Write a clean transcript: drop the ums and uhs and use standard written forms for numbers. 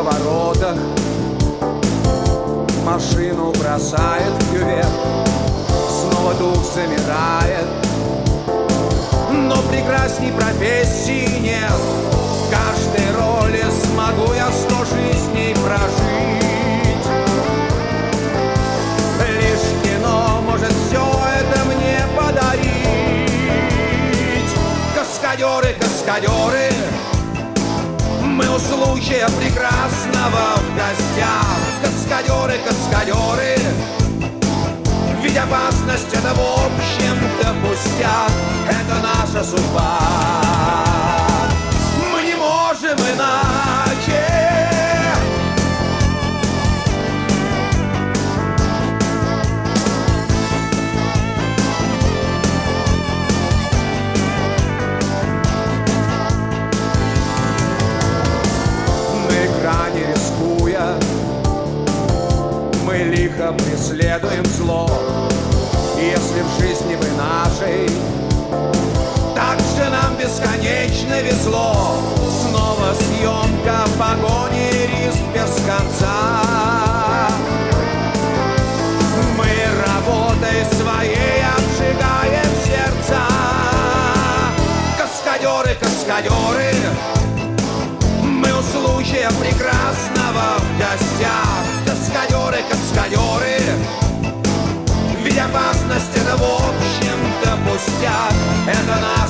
поворотах машину бросает в кювет. Снова дух замирает, но прекрасней профессии нет. В каждой роли смогу я 100 жизней прожить. Лишь кино может все это мне подарить. Каскадеры, каскадеры, мы у случая прекрасного в гостях. Каскадеры, каскадеры, ведь опасность это в общем-то пустяк. Это наша судьба, мы не можем иначе. На экране рискуя, мы лихо преследуем зло. Если в жизни вы нашей так же нам бесконечно везло, снова съемка, погони, риск без конца. Мы работой своей обжигаем сердца. Каскадеры, каскадеры, мы у случая прекрасного в гостях. Каскадеры, каскадеры, ведь опасность это в общем-то пустяк. Это наш